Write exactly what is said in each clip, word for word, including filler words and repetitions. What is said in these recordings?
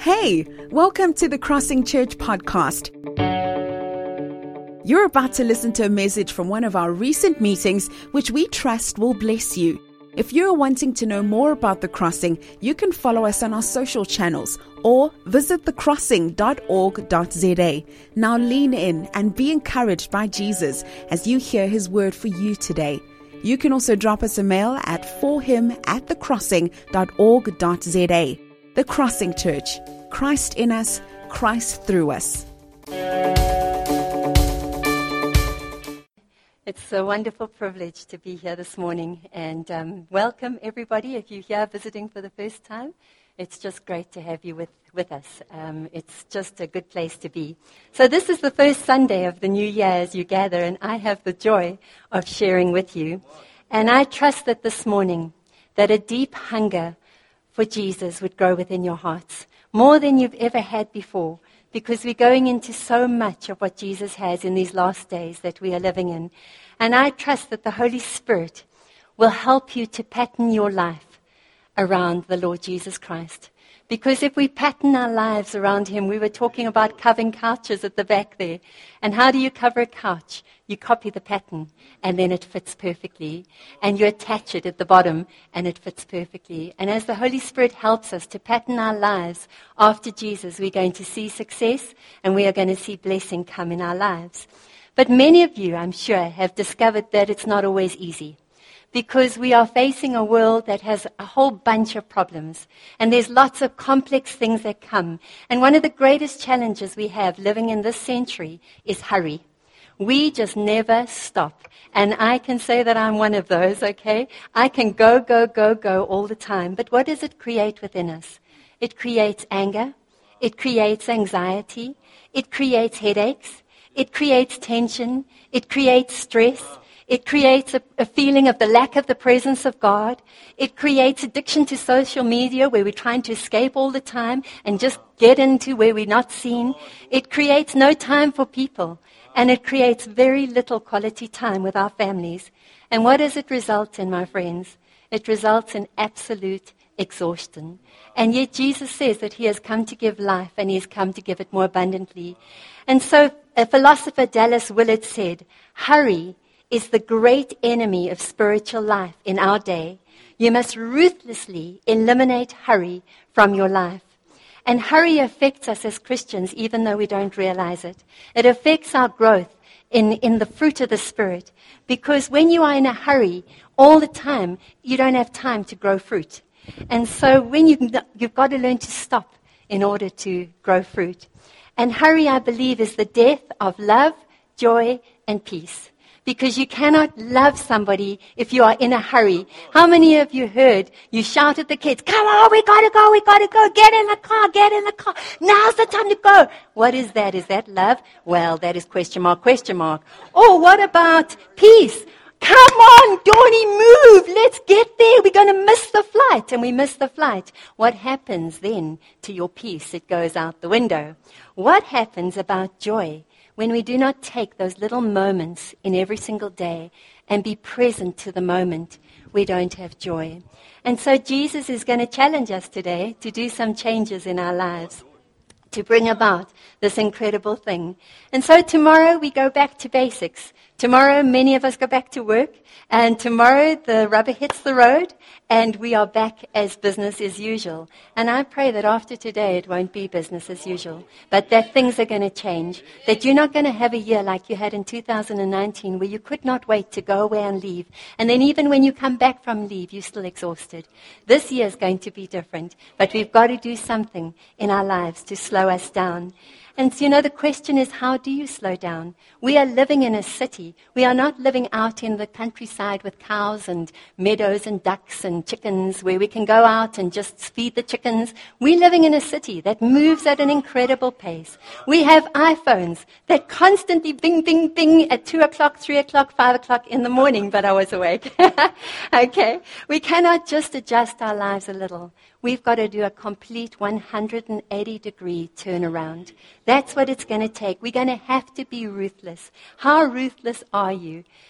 Hey, welcome to the Crossing Church podcast. You're about to listen to a message from one of our recent meetings, which we trust will bless you. If you're wanting to know more about The Crossing, you can follow us on our social channels or visit the crossing dot org dot z a. Now lean in and be encouraged by Jesus as you hear his word for you today. You can also drop us a mail at for him at the crossing dot org dot z a. The Crossing Church, Christ in us, Christ through us. It's a wonderful privilege to be here this morning, and um, welcome everybody. If you're here visiting for the first time, it's just great to have you with, with us. Um, it's just a good place to be. So this is the first Sunday of the new year as you gather, and I have the joy of sharing with you. And I trust that this morning that a deep hunger for Jesus would grow within your hearts, more than you've ever had before, because we're going into so much of what Jesus has in these last days that we are living in. And I trust that the Holy Spirit will help you to pattern your life around the Lord Jesus Christ. Because if we pattern our lives around him, we were talking about covering couches at the back there. And how do you cover a couch? You copy the pattern, and then it fits perfectly. And you attach it at the bottom, and it fits perfectly. And as the Holy Spirit helps us to pattern our lives after Jesus, we're going to see success, and we are going to see blessing come in our lives. But many of you, I'm sure, have discovered that it's not always easy, because we are facing a world that has a whole bunch of problems. And there's lots of complex things that come. And one of the greatest challenges we have living in this century is hurry. We just never stop. And I can say that I'm one of those, okay? I can go, go, go, go all the time. But what does it create within us? It creates anger. It creates anxiety. It creates headaches. It creates tension. It creates stress. It creates a, a feeling of the lack of the presence of God. It creates addiction to social media where we're trying to escape all the time and just get into where we're not seen. It creates no time for people. And it creates very little quality time with our families. And what does it result in, my friends? It results in absolute exhaustion. And yet Jesus says that he has come to give life, and he has come to give it more abundantly. And so a philosopher, Dallas Willard, said, hurry is the great enemy of spiritual life in our day. You must ruthlessly eliminate hurry from your life. And hurry affects us as Christians, even though we don't realize it. It affects our growth in, in the fruit of the Spirit. Because when you are in a hurry all the time, you don't have time to grow fruit. And so when you, you've got to learn to stop in order to grow fruit. And hurry, I believe, is the death of love, joy, and peace. Because you cannot love somebody if you are in a hurry. How many of you heard you shout at the kids, come on, we gotta go, we gotta go, get in the car, get in the car. Now's the time to go. What is that? Is that love? Well, that is question mark, question mark. Oh, what about peace? Come on, Donnie, move. Let's get there. We're going to miss the flight. And we miss the flight. What happens then to your peace? It goes out the window. What happens about joy? When we do not take those little moments in every single day and be present to the moment, we don't have joy. And so Jesus is going to challenge us today to do some changes in our lives, to bring about this incredible thing. And so tomorrow we go back to basics. Tomorrow many of us go back to work, and tomorrow the rubber hits the road, and we are back as business as usual. And I pray that after today it won't be business as usual, but that things are going to change, that you're not going to have a year like you had in two thousand nineteen where you could not wait to go away and leave. And then even when you come back from leave, you're still exhausted. This year is going to be different, but we've got to do something in our lives to slow us down. And so, you know, the question is, how do you slow down? We are living in a city. We are not living out in the countryside with cows and meadows and ducks and chickens where we can go out and just feed the chickens. We're living in a city that moves at an incredible pace. We have iPhones that constantly bing, bing, bing at two o'clock, three o'clock, five o'clock in the morning, but I was awake. Okay? We cannot just adjust our lives a little. We've got to do a complete one hundred eighty degree turnaround. That's what it's going to take. We're going to have to be ruthless. How ruthless are you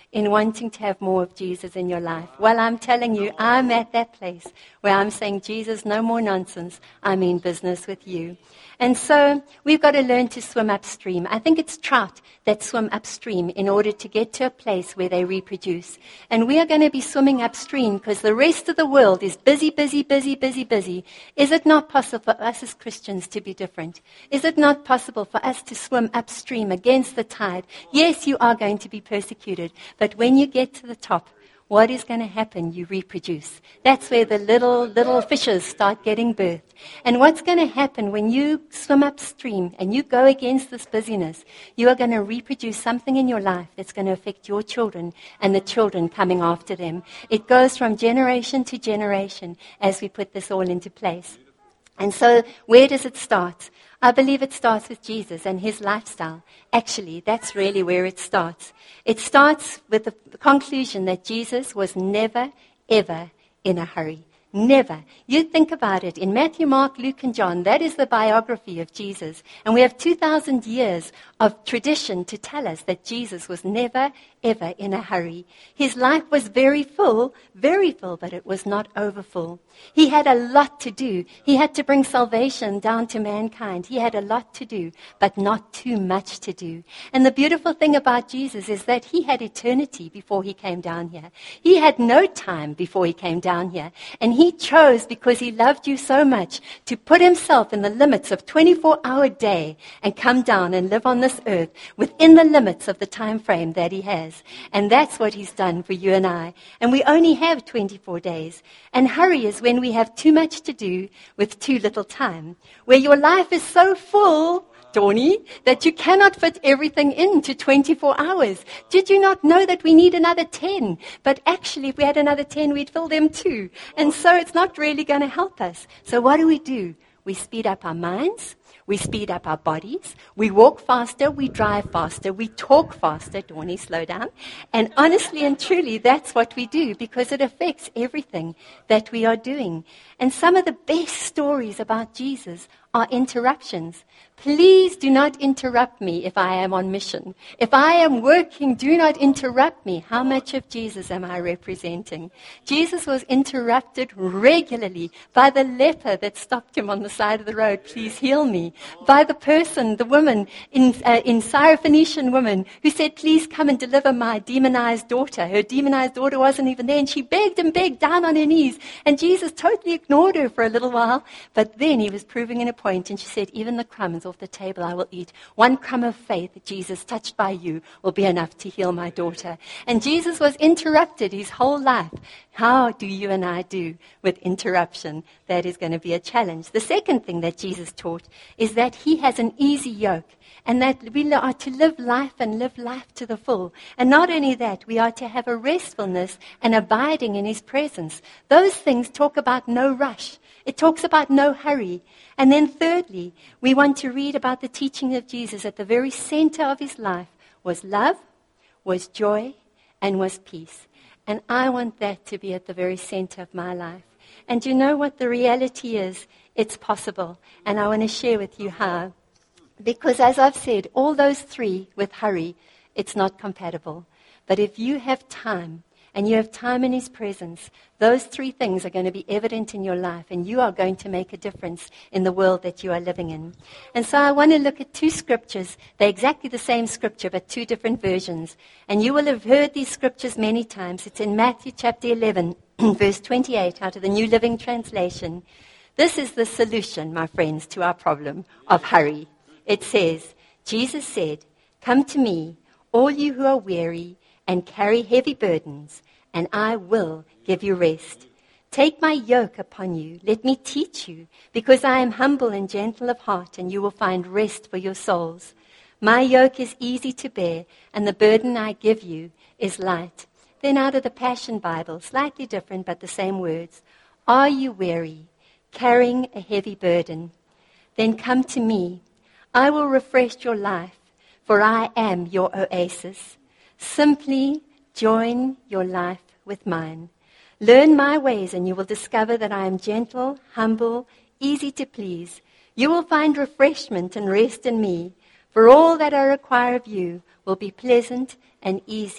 in wanting to have more of Jesus in your life? Well, I'm telling you, I'm at that place where I'm saying, Jesus, no more nonsense. I mean business with you. And so we've got to learn to swim upstream. I think it's trout that swim upstream in order to get to a place where they reproduce. And we are going to be swimming upstream because the rest of the world is busy, busy, busy, busy, busy. Is it not possible for us as Christians to be different? Is it not possible for us to swim upstream against the tide? Yes, you are going to be persecuted, but when you get to the top, what is going to happen? You reproduce. That's where the little, little fishes start getting birthed. And what's going to happen when you swim upstream and you go against this busyness? You are going to reproduce something in your life that's going to affect your children and the children coming after them. It goes from generation to generation as we put this all into place. And so where does it start? I believe it starts with Jesus and his lifestyle. Actually, that's really where it starts. It starts with the conclusion that Jesus was never, ever in a hurry. Never. You think about it. In Matthew, Mark, Luke, and John, that is the biography of Jesus. And we have two thousand years of tradition to tell us that Jesus was never, ever in a hurry. His life was very full, very full, but it was not overfull. He had a lot to do. He had to bring salvation down to mankind. He had a lot to do, but not too much to do. And the beautiful thing about Jesus is that he had eternity before he came down here. He had no time before he came down here. And he chose, because he loved you so much, to put himself in the limits of twenty-four hour day and come down and live on this earth within the limits of the time frame that he has. And that's what he's done for you and I. And we only have twenty-four days. And hurry is when we have too much to do with too little time. Where your life is so full, Dawny, that you cannot fit everything into twenty-four hours. Did you not know that we need another ten? But actually, if we had another ten, we'd fill them too. And so it's not really going to help us. So what do we do? We speed up our minds. We speed up our bodies. We walk faster. We drive faster. We talk faster. Dawny, slow down. And honestly and truly, that's what we do because it affects everything that we are doing. And some of the best stories about Jesus are interruptions. Please do not interrupt me if I am on mission. If I am working, do not interrupt me. How much of Jesus am I representing? Jesus was interrupted regularly by the leper that stopped him on the side of the road. Please heal me. By the person, the woman in, uh, in Syrophoenician woman who said, please come and deliver my demonized daughter. Her demonized daughter wasn't even there, and she begged and begged down on her knees. And Jesus totally ignored her for a little while, but then he was proving in a point, and she said, even the crumbs off the table I will eat. One crumb of faith, Jesus, touched by you, will be enough to heal my daughter. And Jesus was interrupted his whole life. How do you and I do with interruption? That is going to be a challenge. The second thing that Jesus taught is that he has an easy yoke, and that we are to live life and live life to the full. And not only that, we are to have a restfulness and abiding in his presence. Those things talk about no rush. It talks about no hurry. And then thirdly, we want to read about the teaching of Jesus. At the very center of his life was love, was joy, and was peace. And I want that to be at the very center of my life. And you know what the reality is? It's possible. And I want to share with you how. Because as I've said, all those three with hurry, it's not compatible. But if you have time, and you have time in his presence, those three things are going to be evident in your life, and you are going to make a difference in the world that you are living in. And so I want to look at two scriptures. They're exactly the same scripture, but two different versions. And you will have heard these scriptures many times. It's in Matthew chapter eleven, verse twenty-eight, out of the New Living Translation. This is the solution, my friends, to our problem of hurry. It says, Jesus said, come to me, all you who are weary and carry heavy burdens, and I will give you rest. Take my yoke upon you. Let me teach you, because I am humble and gentle of heart, and you will find rest for your souls. My yoke is easy to bear, and the burden I give you is light. Then out of the Passion Bible, slightly different but the same words. Are you weary, carrying a heavy burden? Then come to me. I will refresh your life, for I am your oasis. Simply join your life with mine. Learn my ways, and you will discover that I am gentle, humble, easy to please. You will find refreshment and rest in me, for all that I require of you will be pleasant and easy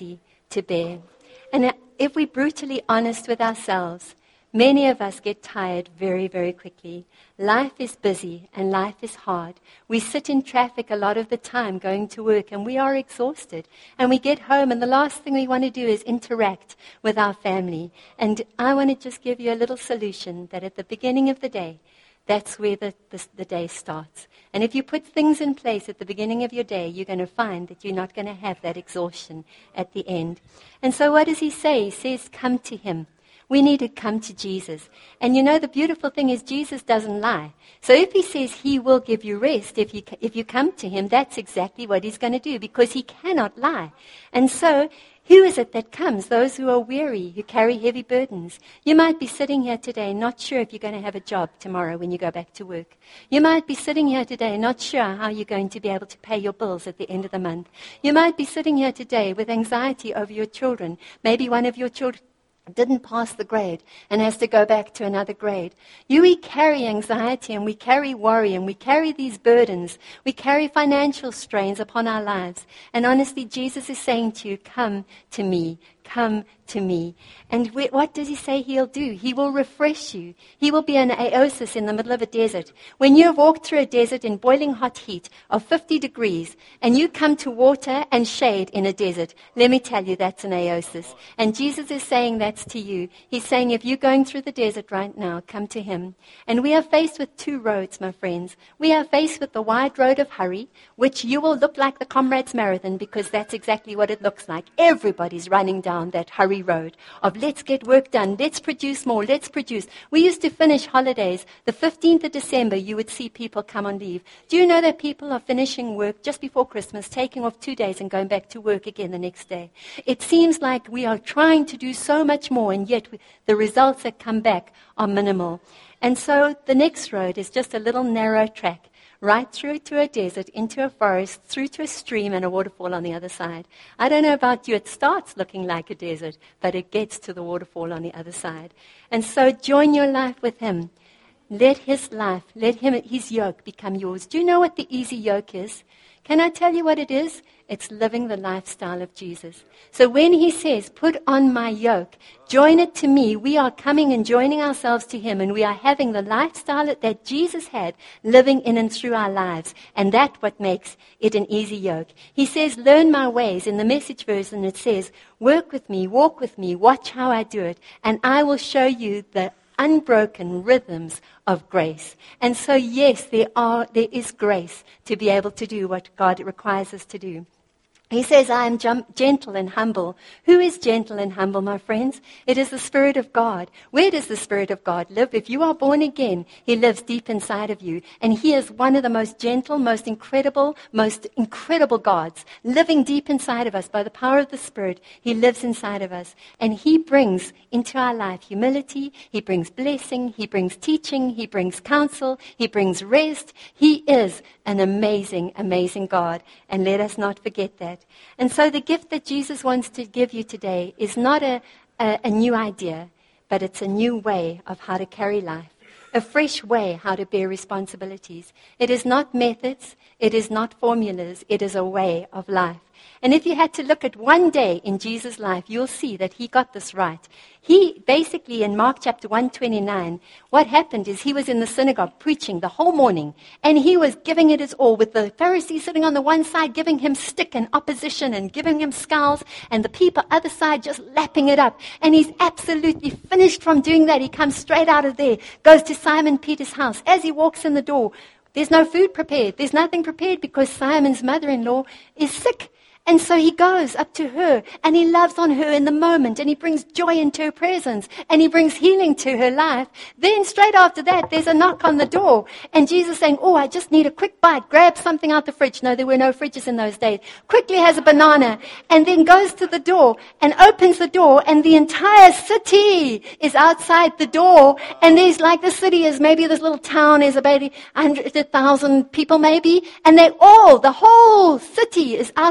to bear. And if we're brutally honest with ourselves, many of us get tired very, very quickly. Life is busy and life is hard. We sit in traffic a lot of the time going to work and we are exhausted. And we get home and the last thing we want to do is interact with our family. And I want to just give you a little solution that at the beginning of the day, that's where the, the, the day starts. And if you put things in place at the beginning of your day, you're going to find that you're not going to have that exhaustion at the end. And so what does he say? He says, come to him. We need to come to Jesus. And you know, the beautiful thing is Jesus doesn't lie. So if he says he will give you rest, if you, if you come to him, that's exactly what he's going to do, because he cannot lie. And so, who is it that comes? Those who are weary, who carry heavy burdens. You might be sitting here today not sure if you're going to have a job tomorrow when you go back to work. You might be sitting here today not sure how you're going to be able to pay your bills at the end of the month. You might be sitting here today with anxiety over your children. Maybe one of your children didn't pass the grade and has to go back to another grade. You, we carry anxiety and we carry worry and we carry these burdens. We carry financial strains upon our lives. And honestly, Jesus is saying to you, come to me. Come to me. And we, what does he say he'll do? He will refresh you. He will be an oasis in the middle of a desert. When you walk through a desert in boiling hot heat of fifty degrees and you come to water and shade in a desert, let me tell you, that's an oasis. And Jesus is saying that's to you. He's saying if you're going through the desert right now, come to him. And we are faced with two roads, my friends. We are faced with the wide road of hurry, which you will look like the Comrades Marathon, because that's exactly what it looks like. Everybody's running down that hurry road of let's get work done, let's produce more, let's produce. We used to finish holidays. The fifteenth of December, you would see people come on leave. Do you know that people are finishing work just before Christmas, taking off two days and going back to work again the next day? It seems like we are trying to do so much more, and yet we, the results that come back are minimal. And so the next road is just a little narrow track, right through to a desert, into a forest, through to a stream and a waterfall on the other side. I don't know about you, it starts looking like a desert, but it gets to the waterfall on the other side. And so join your life with him. Let his life, let him, his yoke become yours. Do you know what the easy yoke is? Can I tell you what it is? It's living the lifestyle of Jesus. So when he says, put on my yoke, join it to me, we are coming and joining ourselves to him, and we are having the lifestyle that Jesus had, living in and through our lives. And that's what makes it an easy yoke. He says, learn my ways. In the Message version it says, work with me, walk with me, watch how I do it, and I will show you the unbroken rhythms of grace. And so, yes, there are there is grace to be able to do what God requires us to do. He says, I am jum- gentle and humble. Who is gentle and humble, my friends? It is the Spirit of God. Where does the Spirit of God live? If you are born again, he lives deep inside of you. And he is one of the most gentle, most incredible, most incredible gods, living deep inside of us by the power of the Spirit. He lives inside of us. And he brings into our life humility. He brings blessing. He brings teaching. He brings counsel. He brings rest. He is an amazing, amazing God. And let us not forget that. And so the gift that Jesus wants to give you today is not a, a, a new idea, but it's a new way of how to carry life, a fresh way how to bear responsibilities. It is not methods, it is not formulas, it is a way of life. And if you had to look at one day in Jesus' life, you'll see that he got this right. He basically, in Mark chapter one twenty-nine, what happened is he was in the synagogue preaching the whole morning, and he was giving it his all, with the Pharisees sitting on the one side giving him stick and opposition and giving him scowls, and the people other side just lapping it up. And he's absolutely finished from doing that. He comes straight out of there, goes to Simon Peter's house. As he walks in the door, there's no food prepared. There's nothing prepared because Simon's mother-in-law is sick. And so he goes up to her, and he loves on her in the moment, and he brings joy into her presence, and he brings healing to her life. Then straight after that, there's a knock on the door, and Jesus saying, oh, I just need a quick bite, grab something out the fridge. No, there were no fridges in those days. Quickly has a banana, and then goes to the door, and opens the door, and the entire city is outside the door, and there's like the city is, maybe this little town is about one hundred thousand people maybe, and they all, the whole city is outside the door.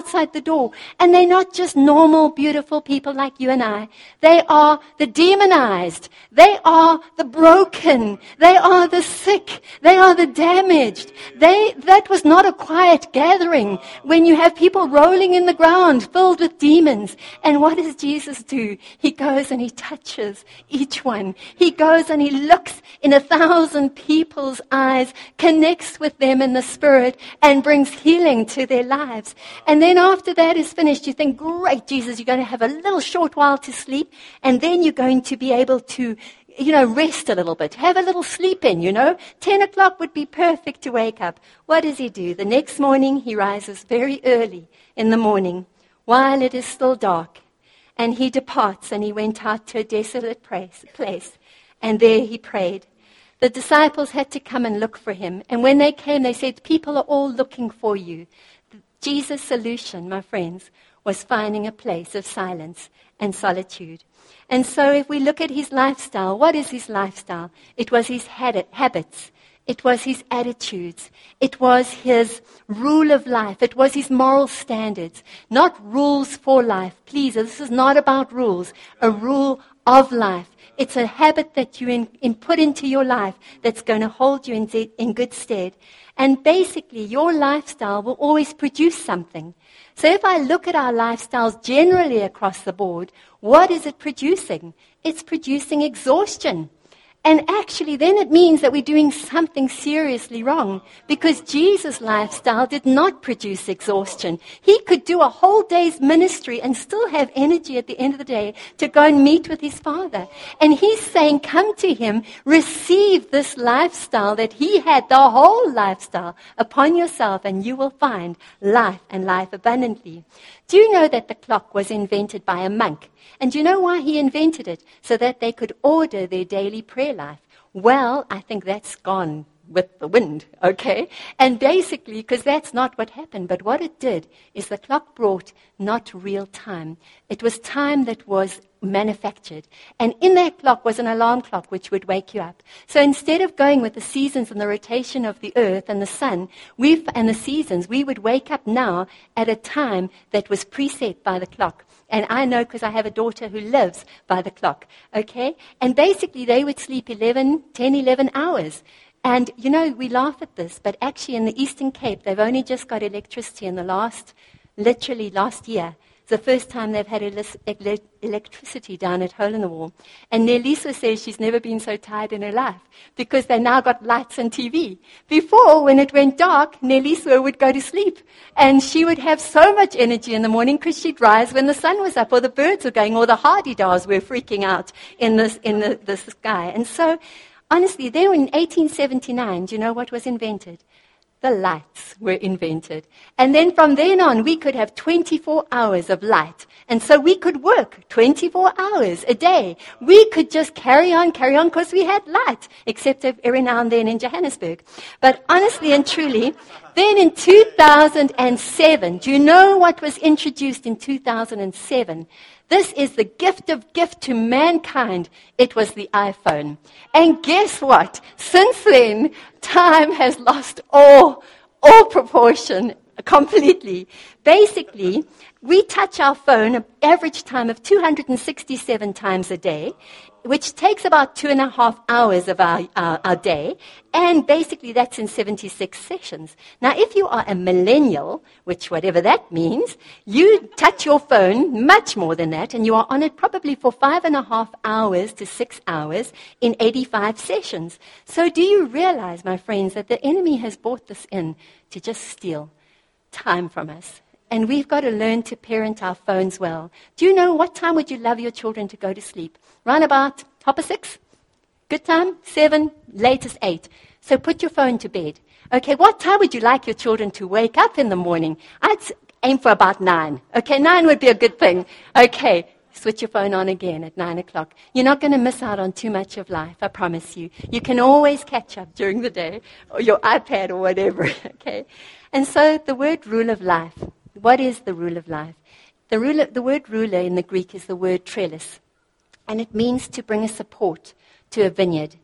door. And they're not just normal, beautiful people like you and I. They are the demonized. They are the broken. They are the sick. They are the damaged. They, that was not a quiet gathering when you have people rolling in the ground filled with demons. And what does Jesus do? He goes and he touches each one. He goes and he looks in a thousand people's eyes, connects with them in the spirit, and brings healing to their lives. And then after that is finished, you think, great, Jesus, you're going to have a little short while to sleep, and then you're going to be able to, you know, rest a little bit, have a little sleep in, you know. Ten o'clock would be perfect to wake up. What does he do? The next morning, he rises very early in the morning, while it is still dark, and he departs, and he went out to a desolate place, place and there he prayed. The disciples had to come and look for him. And when they came, they said, people are all looking for you. Jesus' solution, my friends, was finding a place of silence and solitude. And so if we look at his lifestyle, what is his lifestyle? It was his habits. It was his attitudes. It was his rule of life. It was his moral standards. Not rules for life. Please, this is not about rules. A rule of life. It's a habit that you in, in put into your life that's going to hold you in, in good stead. And basically, your lifestyle will always produce something. So if I look at our lifestyles generally across the board, what is it producing? It's producing exhaustion. And actually, then it means that we're doing something seriously wrong, because Jesus' lifestyle did not produce exhaustion. He could do a whole day's ministry and still have energy at the end of the day to go and meet with his Father. And he's saying, come to him, receive this lifestyle that he had, the whole lifestyle, upon yourself, and you will find life and life abundantly. Do you know that the clock was invented by a monk? And do you know why he invented it? So that they could order their daily prayer life. Well, I think that's gone with the wind, okay? And basically, because that's not what happened, but what it did is the clock brought not real time. It was time that was manufactured. And in that clock was an alarm clock which would wake you up. So instead of going with the seasons and the rotation of the earth and the sun we and the seasons, we would wake up now at a time that was preset by the clock. And I know because I have a daughter who lives by the clock, okay? And basically they would sleep eleven, ten, eleven hours. And, you know, we laugh at this, but actually in the Eastern Cape, they've only just got electricity in the last, literally last year. It's the first time they've had ele- electricity down at Hole in the Wall. And Nelisa says she's never been so tired in her life because they now got lights and T V. Before, when it went dark, Nelisa would go to sleep. And she would have so much energy in the morning because she'd rise when the sun was up or the birds were going or the hardy-daws were freaking out in, this, in the, the sky. And so, honestly, there in eighteen seventy-nine, do you know what was invented? The lights were invented. And then from then on, we could have twenty-four hours of light. And so we could work twenty-four hours a day. We could just carry on, carry on, because we had light, except every now and then in Johannesburg. But honestly and truly, then in two thousand seven, do you know what was introduced in two thousand seven? This is the gift of gift to mankind. It was the iPhone. And guess what? Since then, time has lost all, all proportion completely. Basically, we touch our phone an average time of two hundred sixty-seven times a day, which takes about two and a half hours of our, our, our day, and basically that's in seventy-six sessions. Now, if you are a millennial, which whatever that means, you touch your phone much more than that, and you are on it probably for five and a half hours to six hours in eighty-five sessions. So do you realize, my friends, that the enemy has brought this in to just steal time from us? And we've got to learn to parent our phones well. Do you know what time would you love your children to go to sleep? Round about half past six? Good time? Seven? Latest eight. So put your phone to bed. Okay, what time would you like your children to wake up in the morning? I'd aim for about nine. Okay, nine would be a good thing. Okay, switch your phone on again at nine o'clock. You're not going to miss out on too much of life, I promise you. You can always catch up during the day, or your iPad or whatever, okay? And so the word rule of life. What is the rule of life? The, ruler, the word ruler in the Greek is the word trellis, and it means to bring a support to a vineyard.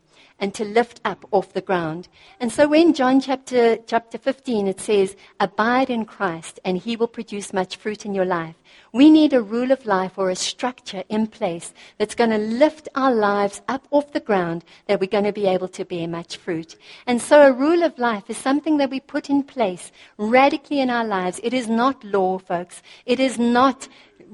and to lift up off the ground. And so when John chapter, chapter fifteen, it says, abide in Christ and he will produce much fruit in your life. We need a rule of life or a structure in place that's going to lift our lives up off the ground, that we're going to be able to bear much fruit. And so a rule of life is something that we put in place radically in our lives. It is not law, folks. It is not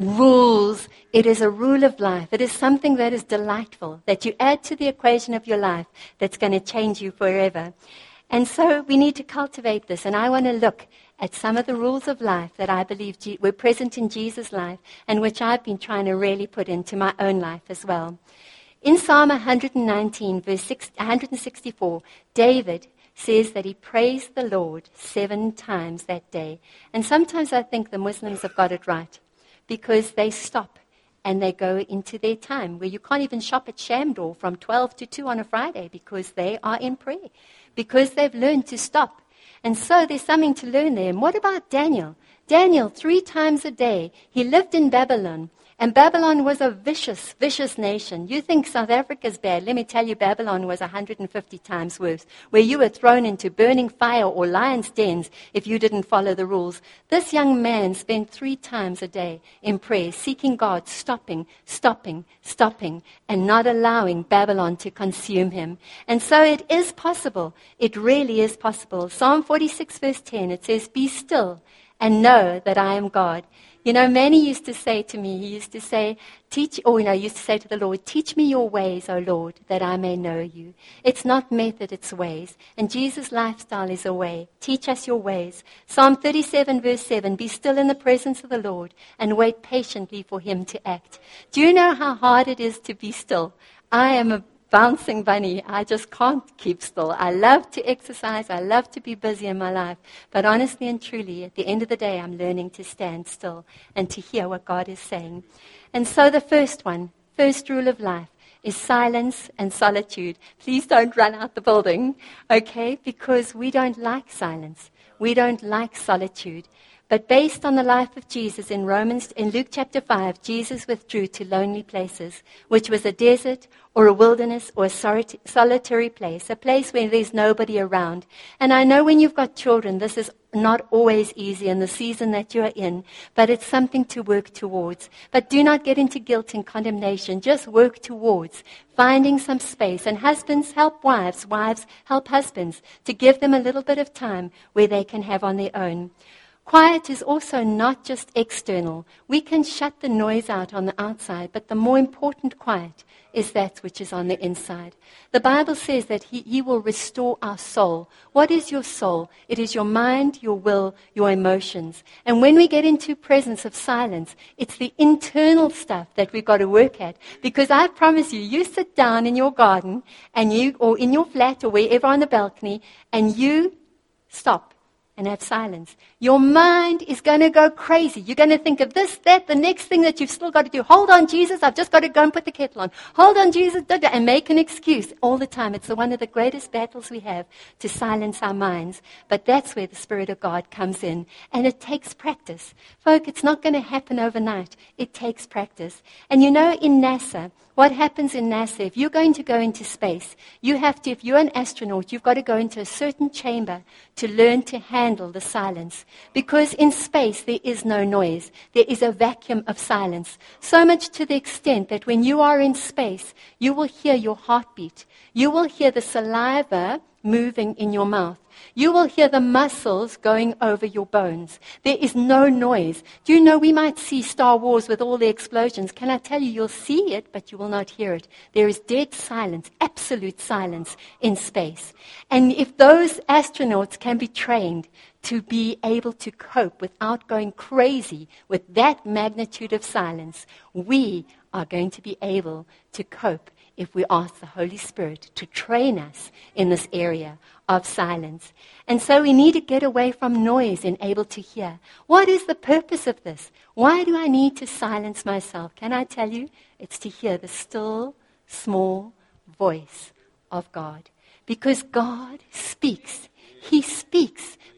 rules. It is a rule of life. It is something that is delightful, that you add to the equation of your life, that's going to change you forever. And so we need to cultivate this. And I want to look at some of the rules of life that I believe G- were present in Jesus' life, and which I've been trying to really put into my own life as well. In Psalm one nineteen, verse six, one sixty-four, David says that he praised the Lord seven times that day. And sometimes I think the Muslims have got it right, because they stop and they go into their time where you can't even shop at Shamdor from twelve to two on a Friday, because they are in prayer, because they've learned to stop. And so there's something to learn there. And what about Daniel? Daniel, three times a day, he lived in Babylon. And Babylon was a vicious, vicious nation. You think South Africa's bad. Let me tell you, Babylon was one hundred fifty times worse, where you were thrown into burning fire or lions' dens if you didn't follow the rules. This young man spent three times a day in prayer, seeking God, stopping, stopping, stopping, and not allowing Babylon to consume him. And so it is possible. It really is possible. Psalm forty-six, verse ten, it says, be still and know that I am God. You know, Manny used to say to me, he used to say, teach, or, you know, used to say to the Lord, teach me your ways, O Lord, that I may know you. It's not method, it's ways. And Jesus' lifestyle is a way. Teach us your ways. Psalm thirty-seven, verse seven, be still in the presence of the Lord and wait patiently for him to act. Do you know how hard it is to be still? I am a bouncing bunny. I just can't keep still. I love to exercise. I love to be busy in my life. But honestly and truly, at the end of the day, I'm learning to stand still and to hear what God is saying. And so the first one, first rule of life, is silence and solitude. Please don't run out the building, okay? Because we don't like silence. We don't like solitude. But based on the life of Jesus in Romans, in Luke chapter five, Jesus withdrew to lonely places, which was a desert or a wilderness or a solitary place, a place where there's nobody around. And I know when you've got children, this is not always easy in the season that you're in, but it's something to work towards. But do not get into guilt and condemnation. Just work towards finding some space. And husbands, help wives. Wives, help husbands to give them a little bit of time where they can have on their own. Quiet is also not just external. We can shut the noise out on the outside, but the more important quiet is that which is on the inside. The Bible says that he, he will restore our soul. What is your soul? It is your mind, your will, your emotions. And when we get into presence of silence, it's the internal stuff that we've got to work at. Because I promise you, you sit down in your garden and you, or in your flat or wherever on the balcony, and you stop and have silence. Your mind is going to go crazy. You're going to think of this, that, the next thing that you've still got to do. Hold on, Jesus, I've just got to go and put the kettle on. Hold on, Jesus, da, da, and make an excuse all the time. It's one of the greatest battles we have, to silence our minds. But that's where the Spirit of God comes in. And it takes practice. Folk, it's not going to happen overnight. It takes practice. And you know, in NASA, what happens in NASA, if you're going to go into space, you have to, if you're an astronaut, you've got to go into a certain chamber to learn to handle the silence. Because in space, there is no noise. There is a vacuum of silence. So much to the extent that when you are in space, you will hear your heartbeat. You will hear the saliva moving in your mouth. You will hear the muscles going over your bones. There is no noise. Do you know we might see Star Wars with all the explosions? Can I tell you, you'll see it, but you will not hear it. There is dead silence, absolute silence in space. And if those astronauts can be trained to be able to cope without going crazy with that magnitude of silence, we are going to be able to cope if we ask the Holy Spirit to train us in this area of silence. And so we need to get away from noise and able to hear. What is the purpose of this? Why do I need to silence myself? Can I tell you? It's to hear the still, small voice of God. Because God speaks. He speaks.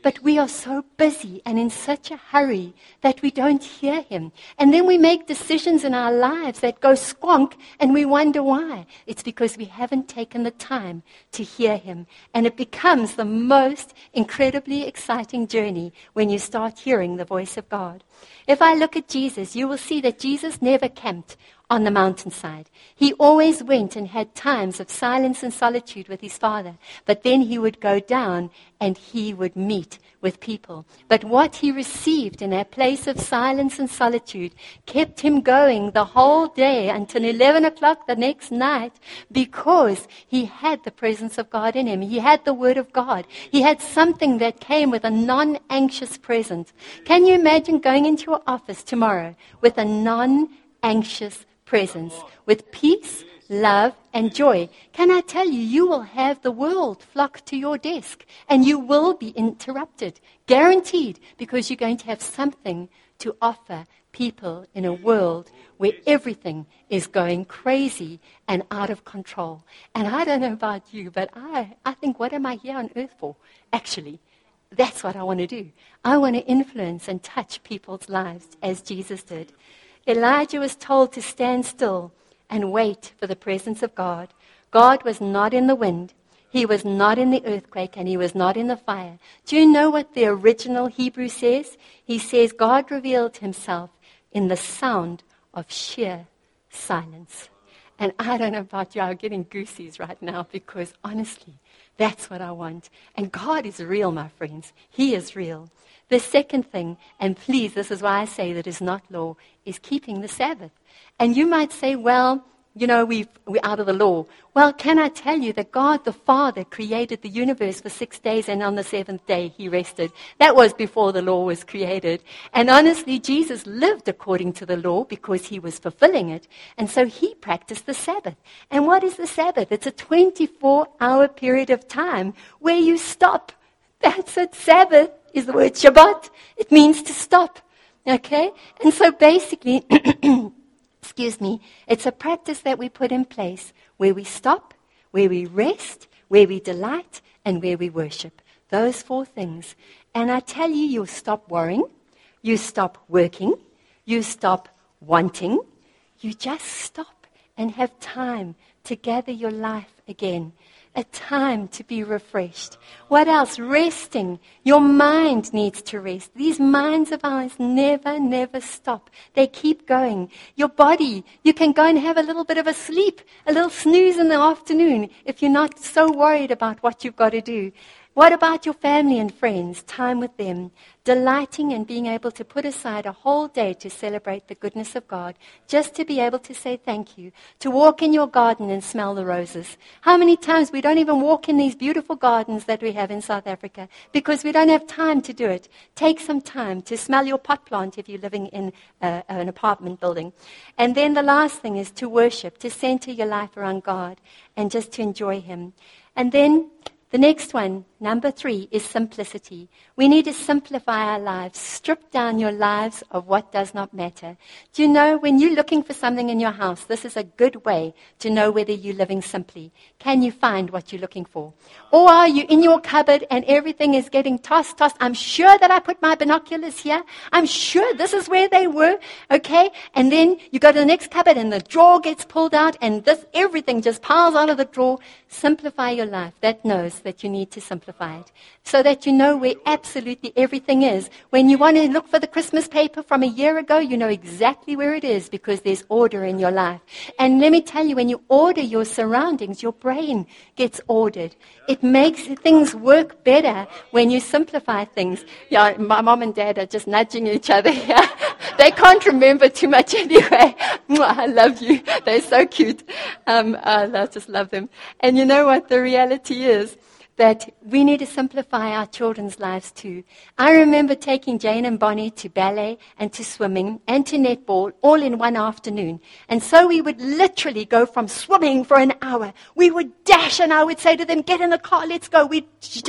But we are so busy and in such a hurry that we don't hear him. And then we make decisions in our lives that go squonk, and we wonder why. It's because we haven't taken the time to hear him. And it becomes the most incredibly exciting journey when you start hearing the voice of God. If I look at Jesus, you will see that Jesus never camped on the mountainside. He always went and had times of silence and solitude with his Father. But then he would go down and he would meet with people. But what he received in that place of silence and solitude kept him going the whole day until eleven o'clock the next night, because he had the presence of God in him. He had the Word of God. He had something that came with a non-anxious presence. Can you imagine going into your office tomorrow with a non-anxious presence, with peace, love, and joy? Can I tell you, you will have the world flock to your desk, and you will be interrupted, guaranteed, because you're going to have something to offer people in a world where everything is going crazy and out of control. And I don't know about you, but I, I think, what am I here on earth for? Actually, that's what I want to do. I want to influence and touch people's lives as Jesus did. Elijah was told to stand still and wait for the presence of God. God was not in the wind. He was not in the earthquake, and he was not in the fire. Do you know what the original Hebrew says? He says God revealed himself in the sound of sheer silence. And I don't know about you, I'm getting goosies right now, because honestly, that's what I want. And God is real, my friends. He is real. The second thing, and please, this is why I say that is not law, is keeping the Sabbath. And you might say, well, you know, we've, we're out of the law. Well, can I tell you that God the Father created the universe for six days, and on the seventh day he rested. That was before the law was created. And honestly, Jesus lived according to the law because he was fulfilling it. And so he practiced the Sabbath. And what is the Sabbath? It's a twenty-four hour period of time where you stop. That's it. Sabbath is the word Shabbat. It means to stop. Okay? And so basically, excuse me, it's a practice that we put in place where we stop, where we rest, where we delight, and where we worship. Those four things. And I tell you, you'll stop worrying, you stop working, you stop wanting, you just stop and have time to gather your life again. A time to be refreshed. What else? Resting. Your mind needs to rest. These minds of ours never, never stop. They keep going. Your body, you can go and have a little bit of a sleep, a little snooze in the afternoon if you're not so worried about what you've got to do. What about your family and friends? Time with them. Delighting and being able to put aside a whole day to celebrate the goodness of God. Just to be able to say thank you. To walk in your garden and smell the roses. How many times we don't even walk in these beautiful gardens that we have in South Africa because we don't have time to do it. Take some time to smell your pot plant if you're living in uh, an apartment building. And then the last thing is to worship. To center your life around God and just to enjoy him. And then the next one, number three, is simplicity. We need to simplify our lives. Strip down your lives of what does not matter. Do you know, when you're looking for something in your house, this is a good way to know whether you're living simply. Can you find what you're looking for? Or are you in your cupboard and everything is getting tossed, tossed? I'm sure that I put my binoculars here. I'm sure this is where they were. Okay? And then you go to the next cupboard and the drawer gets pulled out and this everything just piles out of the drawer. Simplify your life. That knows that you need to simplify it so that you know where absolutely everything is. When you want to look for the Christmas paper from a year ago, you know exactly where it is because there's order in your life. And let me tell you, when you order your surroundings, your brain gets ordered. It makes things work better when you simplify things. Yeah, my mom and dad are just nudging each other here. They can't remember too much anyway. I love you. They're so cute. Um, I just love them. And you know what the reality is? That we need to simplify our children's lives too. I remember taking Jane and Bonnie to ballet and to swimming and to netball all in one afternoon. And so we would literally go from swimming for an hour. We would dash and I would say to them, get in the car, let's go. We'd just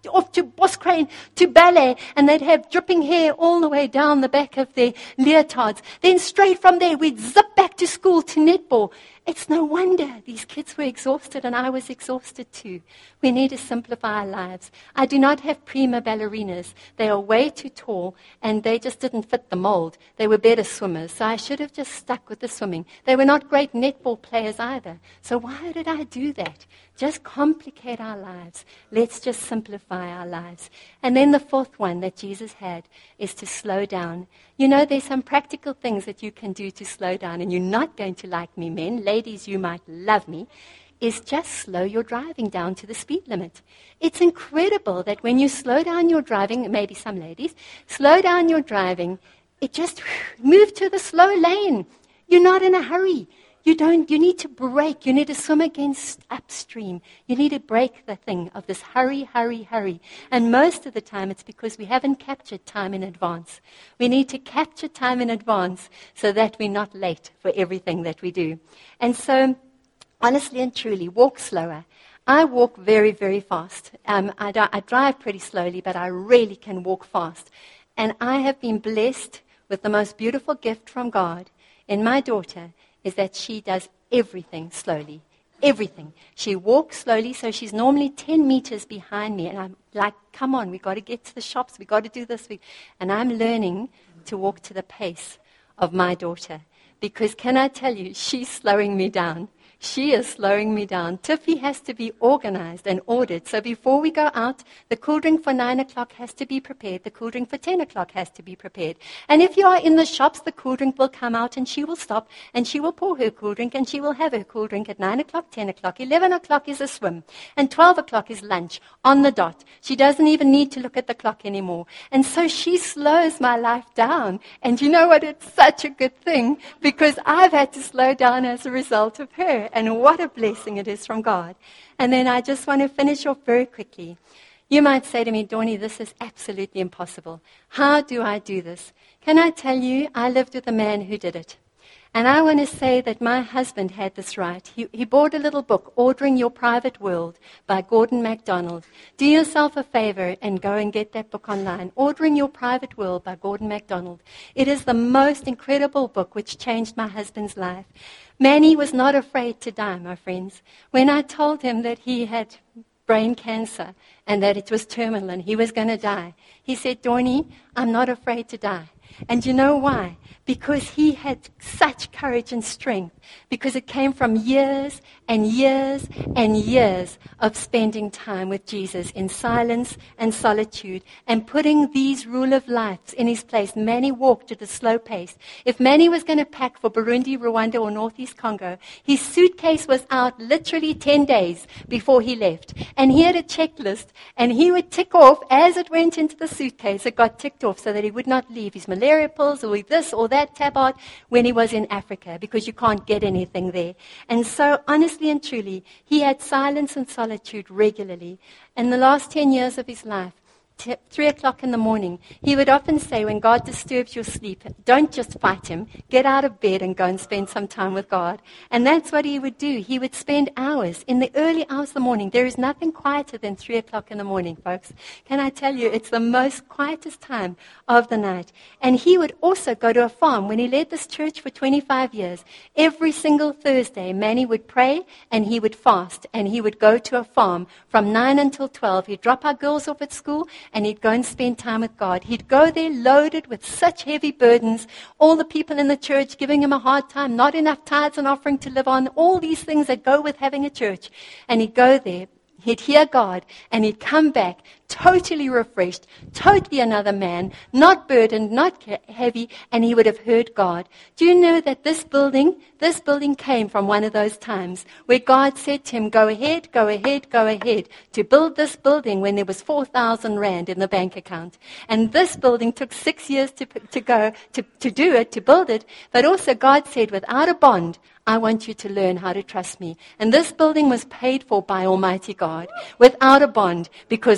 off to Boscrane, to ballet, and they'd have dripping hair all the way down the back of their leotards. Then straight from there, we'd zip back to school to netball. It's no wonder these kids were exhausted, and I was exhausted too. We need to simplify our lives. I do not have prima ballerinas. They are way too tall, and they just didn't fit the mold. They were better swimmers, so I should have just stuck with the swimming. They were not great netball players either. So why did I do that? Just complicate our lives. Let's just simplify our lives. And then the fourth one that Jesus had is to slow down. You know, there's some practical things that you can do to slow down, and you're not going to like me, men. Ladies, you might love me. Is just slow your driving down to the speed limit. It's incredible that when you slow down your driving, maybe some ladies, slow down your driving, it just move to the slow lane. You're not in a hurry. You don't, you need to brake. You need to swim against upstream. You need to break the thing of this hurry, hurry, hurry. And most of the time it's because we haven't captured time in advance. We need to capture time in advance so that we're not late for everything that we do. And so, honestly and truly, walk slower. I walk very, very fast. Um, I, I drive pretty slowly, but I really can walk fast. And I have been blessed with the most beautiful gift from God in my daughter, is that she does everything slowly. Everything. She walks slowly, so she's normally ten meters behind me. And I'm like, come on, we've got to get to the shops. We've got to do this. And I'm learning to walk to the pace of my daughter. Because can I tell you, she's slowing me down. She is slowing me down. Tiffy has to be organized and ordered. So before we go out, the cool drink for nine o'clock has to be prepared. The cool drink for ten o'clock has to be prepared. And if you are in the shops, the cool drink will come out and she will stop and she will pour her cool drink and she will have her cool drink at nine o'clock, ten o'clock. eleven o'clock is a swim. And twelve o'clock is lunch on the dot. She doesn't even need to look at the clock anymore. And so she slows my life down. And you know what? It's such a good thing because I've had to slow down as a result of her. And what a blessing it is from God. And then I just want to finish off very quickly. You might say to me, Dawnie, this is absolutely impossible. How do I do this? Can I tell you, I lived with a man who did it. And I want to say that my husband had this right. He, he bought a little book, Ordering Your Private World, by Gordon MacDonald. Do yourself a favor and go and get that book online. Ordering Your Private World by Gordon MacDonald. It is the most incredible book which changed my husband's life. Manny was not afraid to die, my friends. When I told him that he had brain cancer and that it was terminal and he was going to die, he said, Dawnie, I'm not afraid to die. And you know why? Because he had such courage and strength. Because it came from years and years and years of spending time with Jesus in silence and solitude and putting these rule of lives in his place. Manny walked at a slow pace. If Manny was going to pack for Burundi, Rwanda, or Northeast Congo, his suitcase was out literally ten days before he left. And he had a checklist, and he would tick off as it went into the suitcase. It got ticked off so that he would not leave his malaria pills or this or that tabard when he was in Africa, because you can't get anything there. And so, honestly and truly, he had silence and solitude regularly. In the last ten years of his life, t- three o'clock in the morning, he would often say, when God disturbs your sleep, don't just fight him. Get out of bed and go and spend some time with God. And that's what he would do. He would spend hours, in the early hours of the morning. There is nothing quieter than three o'clock in the morning, folks. Can I tell you, it's the most quietest time of the night. And he would also go to a farm. When he led this church for twenty-five years, every single Thursday, Manny would pray and he would fast. And he would go to a farm from nine until twelve. He'd drop our girls off at school and he'd go and spend time with God. He'd go there loaded with such heavy burdens, all the people in the church giving him a hard time, not enough tithes and offering to live on, all these things that go with having a church. And he'd go there, he'd hear God, and he'd come back totally refreshed, totally another man, not burdened, not heavy, and he would have heard God. Do you know that this building, this building came from one of those times where God said to him, go ahead, go ahead, go ahead, to build this building when there was four thousand rand in the bank account. And this building took six years to, to go, to, to do it, to build it, but also God said, without a bond, I want you to learn how to trust me. And this building was paid for by Almighty God without a bond because of one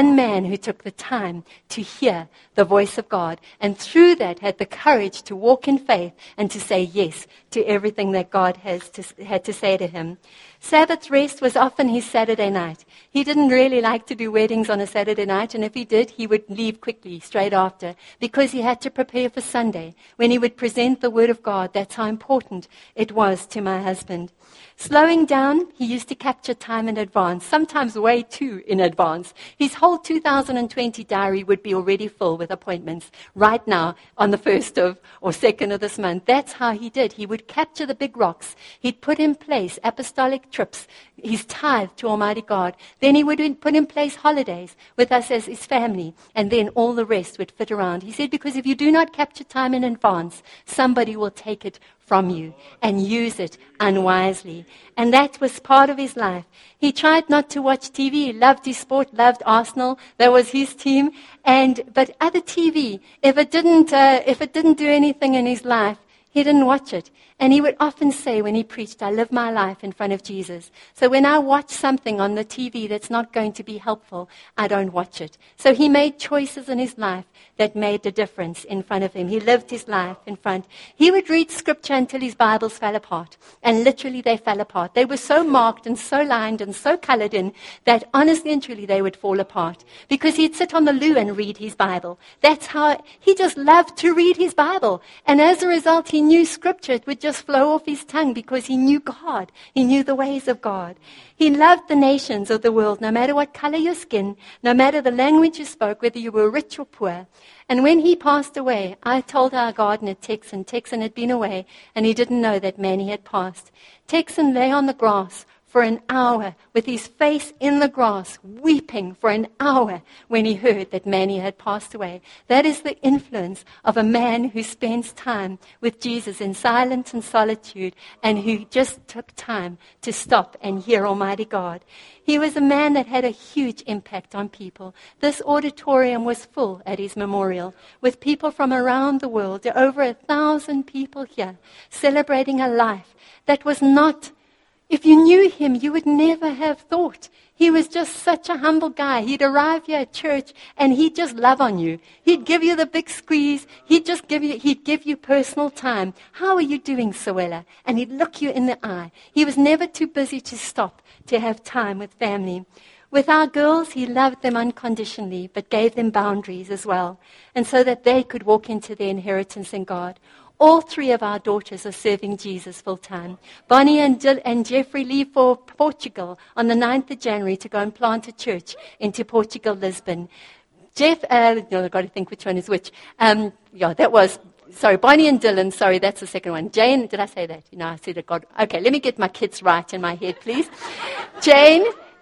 one man who took the time to hear the voice of God, and through that had the courage to walk in faith and to say yes to everything that God has to, had to say to him. Sabbath rest was often his Saturday night. He didn't really like to do weddings on a Saturday night, and if he did, he would leave quickly, straight after, because he had to prepare for Sunday, when he would present the Word of God. That's how important it was to my husband. Slowing down, he used to capture time in advance, sometimes way too in advance. His whole two thousand twenty diary would be already full with appointments right now on the first of or second of this month. That's how he did. He would capture the big rocks. He'd put in place apostolic trips, his tithe to Almighty God. Then he would put in place holidays with us as his family, and then all the rest would fit around. He said, because if you do not capture time in advance, somebody will take it from you and use it unwisely. And that was part of his life. He tried not to watch T V. He loved his sport, loved Arsenal. That was his team. And but other T V, if it didn't, uh, if it didn't do anything in his life, he didn't watch it. And he would often say when he preached, I live my life in front of Jesus. So when I watch something on the T V that's not going to be helpful, I don't watch it. So he made choices in his life that made the difference in front of him. He lived his life in front. He would read scripture until his Bibles fell apart. And literally they fell apart. They were so marked and so lined and so colored in that honestly and truly they would fall apart. Because he'd sit on the loo and read his Bible. That's how he just loved to read his Bible. And as a result, he knew scripture. It would just flow off his tongue because he knew God. He knew the ways of God. He loved the nations of the world, no matter what color your skin, no matter the language you spoke, whether you were rich or poor. And when he passed away, I told our gardener, Texan, Texan had been away, and he didn't know that Manny had passed. Texan lay on the grass for an hour with his face in the grass, weeping for an hour when he heard that Manny had passed away. That is the influence of a man who spends time with Jesus in silence and solitude, and who just took time to stop and hear Almighty God. He was a man that had a huge impact on people. This auditorium was full at his memorial with people from around the world. There are over a thousand people here celebrating a life that was not. If you knew him, you would never have thought. He was just such a humble guy. He'd arrive here at church and he'd just love on you. He'd give you the big squeeze. He'd just give you, he'd give you personal time. How are you doing, Sowella? And he'd look you in the eye. He was never too busy to stop to have time with family. With our girls, he loved them unconditionally, but gave them boundaries as well, and so that they could walk into their inheritance in God. All three of our daughters are serving Jesus full time. Bonnie and, Jill and Jeffrey leave for Portugal on the ninth of January to go and plant a church into Portugal, Lisbon. Jeff, uh, no, I've got to think which one is which. Um, yeah, that was, sorry, Bonnie and Dylan, sorry, that's the second one. Jane, did I say that? No, I said it, God. Okay, let me get my kids right in my head, please. Jane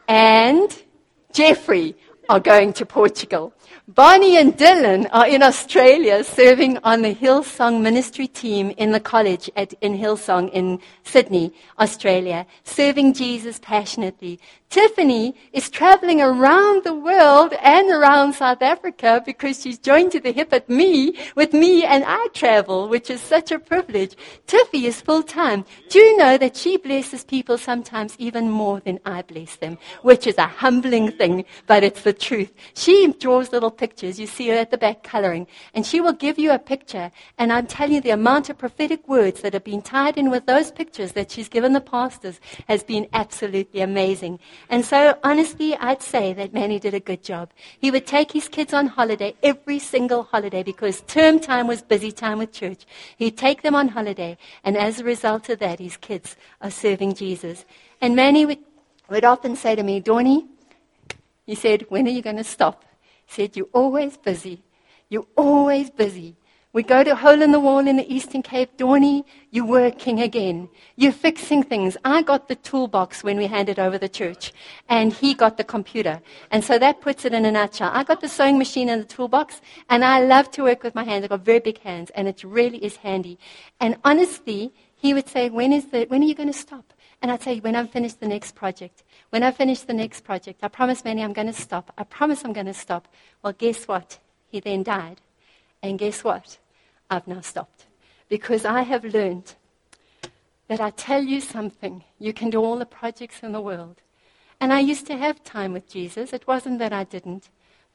and Jeffrey are going to Portugal. Bonnie and Dylan are in Australia serving on the Hillsong ministry team in the college at, in Hillsong in Sydney, Australia, serving Jesus passionately. Tiffany is traveling around the world and around South Africa because she's joined to the hip at me, with me, and I travel, which is such a privilege. Tiffy is full-time. Do you know that she blesses people sometimes even more than I bless them, which is a humbling thing, but it's the truth. She draws little pictures. You see her at the back coloring, and she will give you a picture, and I'm telling you the amount of prophetic words that have been tied in with those pictures that she's given the pastors has been absolutely amazing. And so, honestly, I'd say that Manny did a good job. He would take his kids on holiday every single holiday because term time was busy time with church. He'd take them on holiday, and as a result of that, his kids are serving Jesus. And Manny would, would often say to me, Dawnie, he said, when are you going to stop? He said, you're always busy. You're always busy. We go to Hole in the Wall in the Eastern Cape. Dawnie, you're working again. You're fixing things. I got the toolbox when we handed over the church, and he got the computer. And so that puts it in a nutshell. I got the sewing machine and the toolbox, and I love to work with my hands. I've got very big hands, and it really is handy. And honestly, he would say, when is the, when are you going to stop? And I'd say, when I've finished the next project. When I've finished the next project. I promise, Manny, I'm going to stop. I promise I'm going to stop. Well, guess what? He then died. And guess what? I've now stopped. Because I have learned that I tell you something, you can do all the projects in the world. And I used to have time with Jesus. It wasn't that I didn't.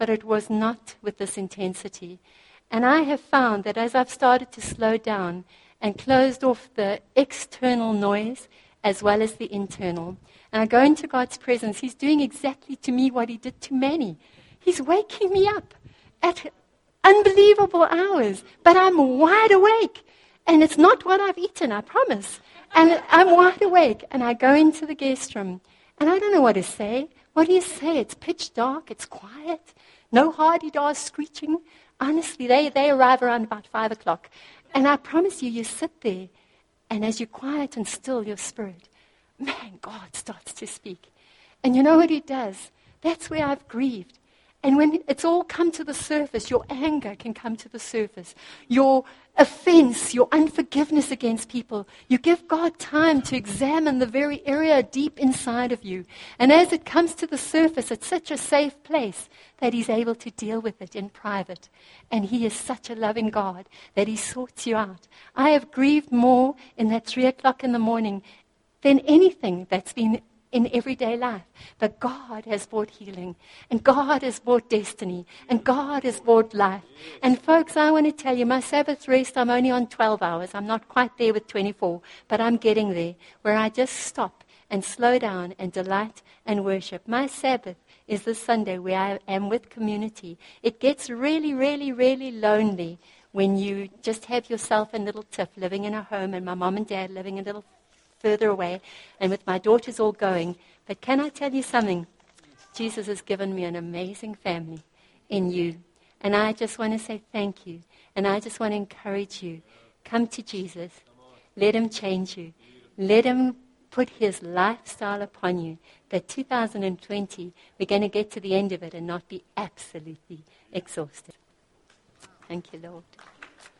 but it was not with this intensity. And I have found that as I've started to slow down and closed off the external noise as well as the internal, and I go into God's presence, He's doing exactly to me what He did to Manny. He's waking me up at unbelievable hours, but I'm wide awake. And it's not what I've eaten, I promise. And I'm wide awake, and I go into the guest room, and I don't know what to say. What do you say? It's pitch dark, it's quiet, no hardy-dars screeching. Honestly, they, they arrive around about five o'clock. And I promise you, you sit there, and as you quiet and still your spirit, man, God starts to speak. And you know what He does? That's where I've grieved. And when it's all come to the surface, your anger can come to the surface. Your offense, your unforgiveness against people. You give God time to examine the very area deep inside of you. And as it comes to the surface, it's such a safe place that He's able to deal with it in private. And He is such a loving God that He sorts you out. I have grieved more in that three o'clock in the morning than anything that's been in everyday life. But God has brought healing, and God has brought destiny, and God has brought life. And folks, I want to tell you, my Sabbath rest, I'm only on twelve hours. I'm not quite there with twenty-four, but I'm getting there, where I just stop and slow down and delight and worship. My Sabbath is this Sunday where I am with community. It gets really, really, really lonely when you just have yourself and little Tiff living in a home, and my mom and dad living a little further away, and with my daughters all going. But can I tell you something? Jesus has given me an amazing family in you. And I just want to say thank you. And I just want to encourage you. Come to Jesus. Let Him change you. Let Him put His lifestyle upon you. That two thousand twenty, we're going to get to the end of it and not be absolutely exhausted. Thank you, Lord.